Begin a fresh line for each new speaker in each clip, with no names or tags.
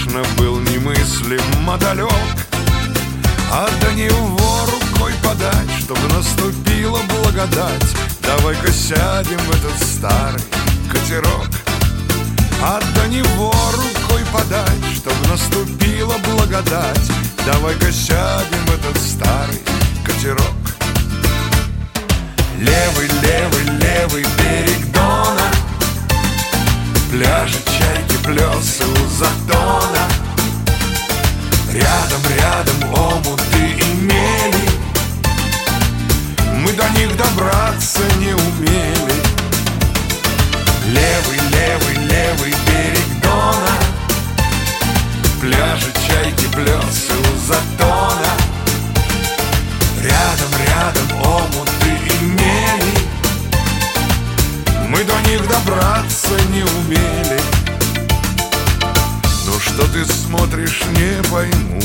конечно, был немыслимо далек, а до него рукой подать, чтобы наступила благодать. Давай-ка сядем в этот старый катерок, а до него рукой подать, чтобы наступила благодать. Давай-ка сядем в этот старый катерок. Левый, левый, левый берег Дона, пляжи, чайки, плесы у затона. Рядом, рядом омуты и мели, мы до них добраться не умели. Левый, левый, левый берег Дона, пляжи, чайки, плесы у затона. Рядом, рядом омуты и мели, мы до них добраться не умели. Ну что ты смотришь, не пойму,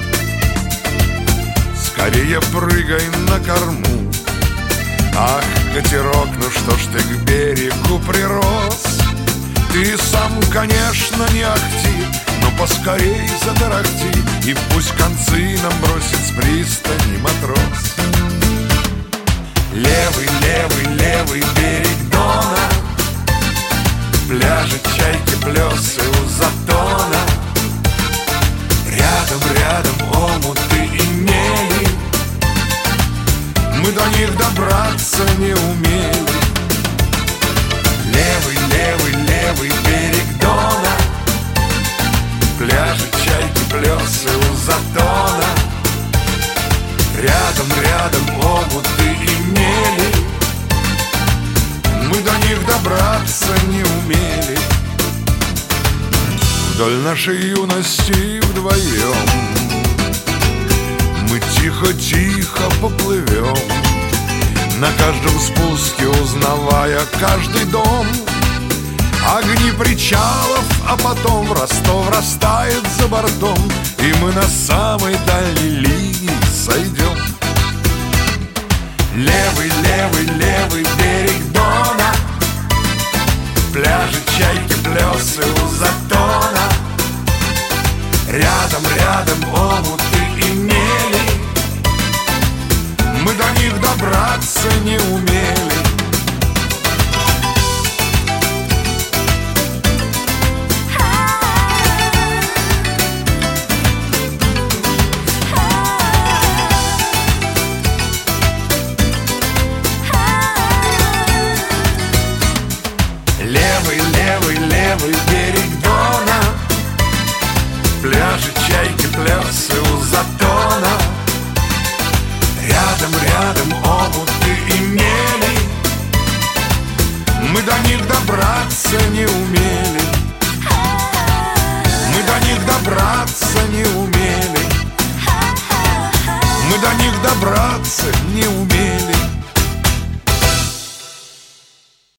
скорее прыгай на корму. Ах, катерок, ну что ж ты к берегу прирос? Ты сам, конечно, не ахти, но поскорей затарахти, и пусть концы нам бросит с пристани матрос. Левый, левый, левый берег Дона, пляжи, чайки, плесы у затона. Рядом, рядом омуты и мели, мы до них добраться не умели. Левый, левый, левый берег Дона, пляжи, чайки, плесы у затона. Рядом, рядом омуты и мели, мы до них добраться не умели. Вдоль нашей юности вдвоем мы тихо-тихо поплывем, на каждом спуске узнавая каждый дом. Огни причалов, а потом в Ростов растает за бортом, и мы на самой дальней линии сойдем. Левый, левый, левый берег Дона, пляжи, чайки, плесы у затона. Рядом, рядом омуты и мели, мы до них добраться не умели. Левый, левый, левый берег Дона, пляжи, чайки, плесы у затона. Рядом, рядом омуты и мели, мы до них добраться не умели. Мы до них добраться не умели. Мы до них добраться не умели.